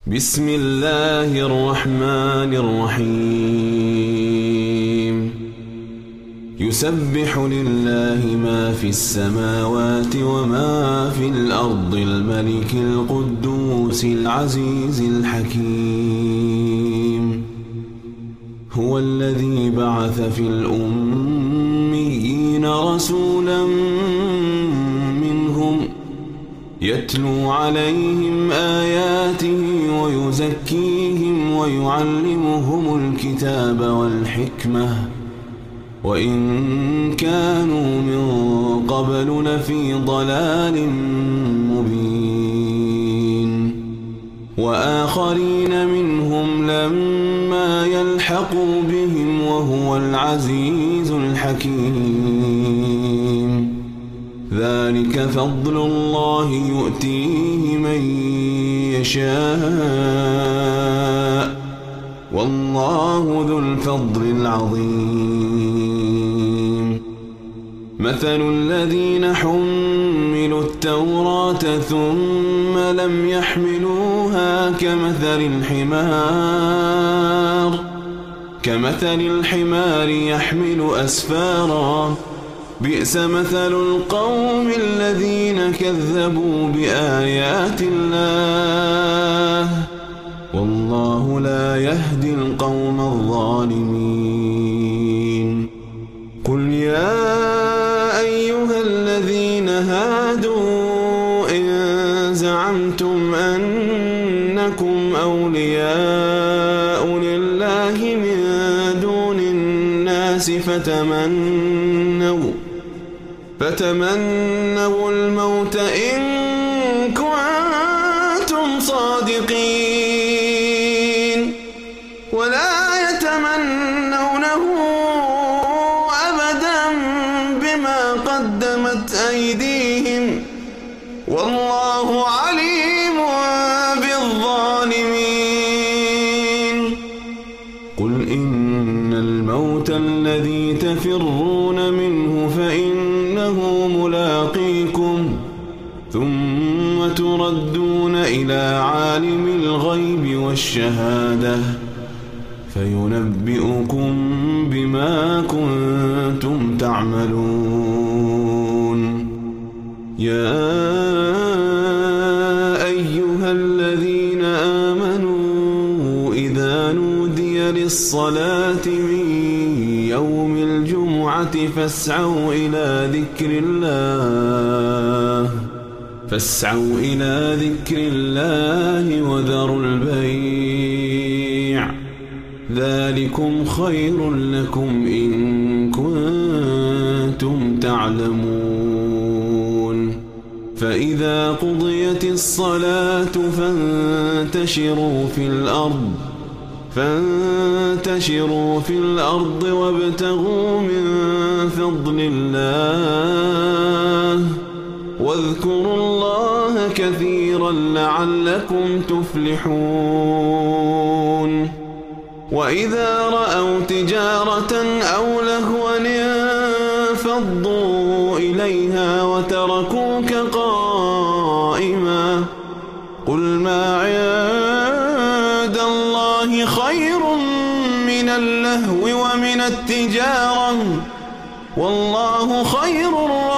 بسم الله الرحمن الرحيم يسبح لله ما في السماوات وما في الأرض الملك القدوس العزيز الحكيم هو الذي بعث في الأميين رسولا منهم يتلو عليهم آياته ويزكيهم ويعلمهم الكتاب والحكمة وإن كانوا من قبل لفي ضلال مبين وآخرين منهم لما يلحقوا بهم وهو العزيز الحكيم ذلك فضل الله يؤتيه من يشاء والله ذو الفضل العظيم مثل الذين حملوا التوراة ثم لم يحملوها كمثل الحمار يحمل أسفارا بئس مثل القوم الذين كذبوا بآيات الله والله لا يهدي القوم الظالمين قل يا أيها الذين هادوا إن زعمتم أنكم أولياء لله من دون الناس فتمنوا الموت إن كنتم صادقين ولا يتمنونه أبدا بما قدمت أيديهم والله عليم بالظالمين قل إن الموت الذي تفرون منه فإنه ملاقيكم ثم تردون إلى عالم الغيب والشهادة فينبئكم بما كنتم تعملون يا أيها الذين آمنوا إذا نودي للصلاة من يوم الجمعة فاسعوا إلى ذكر الله وذروا البيع ذلكم خير لكم إن كنتم تعلمون فإذا قضيت الصلاة فانتشروا في الأرض وابتغوا من فضل الله واذكروا الله كثيرا لعلكم تفلحون وإذا رأوا تجارة أو لهوا انفضوا إليها وتركوك قائما قل ما عند الله خير من اللهو ومن التجارة والله خير الرازقين